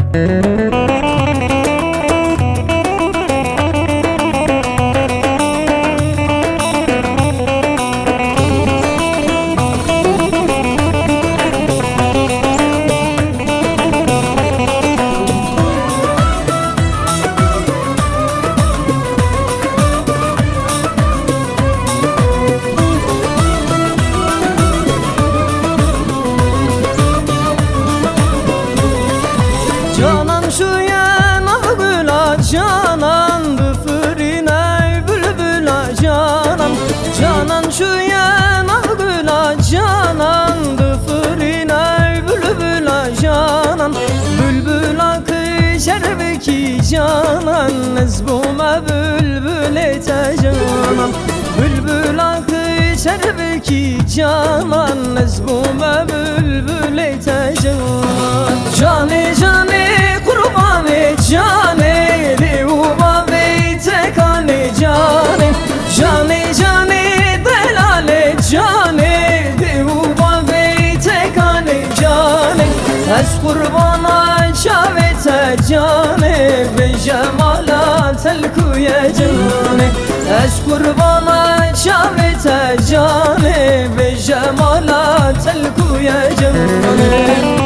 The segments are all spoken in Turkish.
Canan şu yana bula canan, büfürüne bülbüla canan. Canan şu yana bula canan, büfürüne bülbüla canan. Bülbüla kışar beki canan, nezbuma bülbül ete canan. Bülbüla kışar beki canan, nezbuma bülbül ete canan. Cane cane kurbanı cane, liuba beyte kane cane. Cane cane delale cane, liuba beyte kane cane. Ez kurbana şavete cane, be cemala telkuye cane. Ez kurbana şavete cane, be cemala telkuye cane.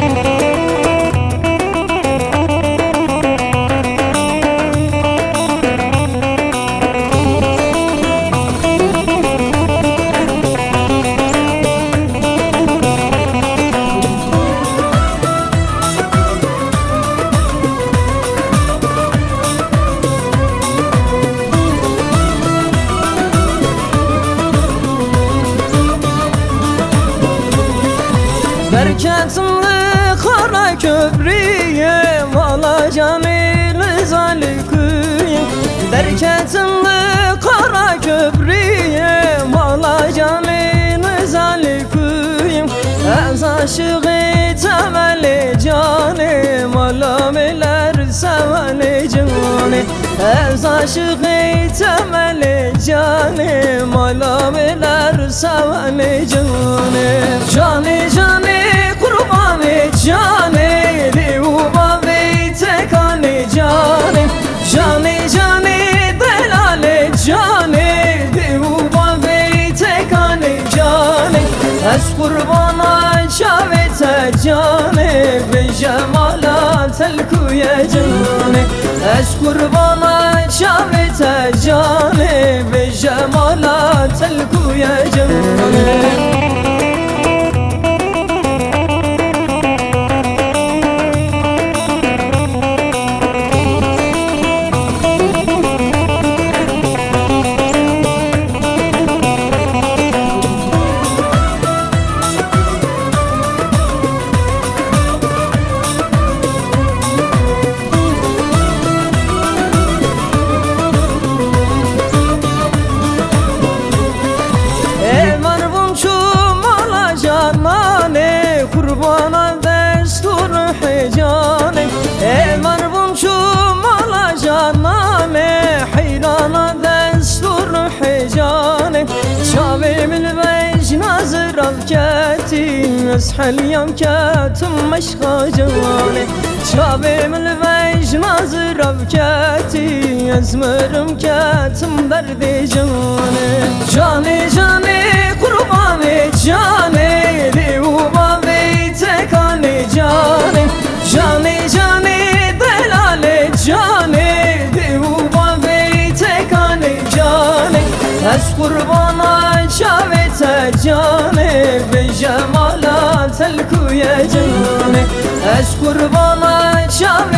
Berketimli kara köprüye, vala canil zalikuyum. Berketimli kara köprüye, vala canil zalikuyum. Ez aşığı temeli canim, alameler seveli canim. Ez aşığı temeli canim, alameler seveli canim. Cani cani kurbanı cane, liuba beyte kane cane. Cani cani delale cane, liuba beyte kane cane. Ez kurbana şavete cane, be cemala telkuye cane. Ez kurbana şavete cane, be cemala telkuye cane. Kurbana destur hecane, marbum şumala canane. Hayrana destur hecane, şavimil vej nazır avketi. Eshel yamketim meşka cane, şavimil vej nazır avketi. Ezmerim ketim derdi cane. Cane cane kurbanı cane, liuba beyte kane cane. Cane cane delale cane, liuba beyte kane cane. Ez kurbana şavete cane, be cemala telkuye cane. Ez kurbana şavete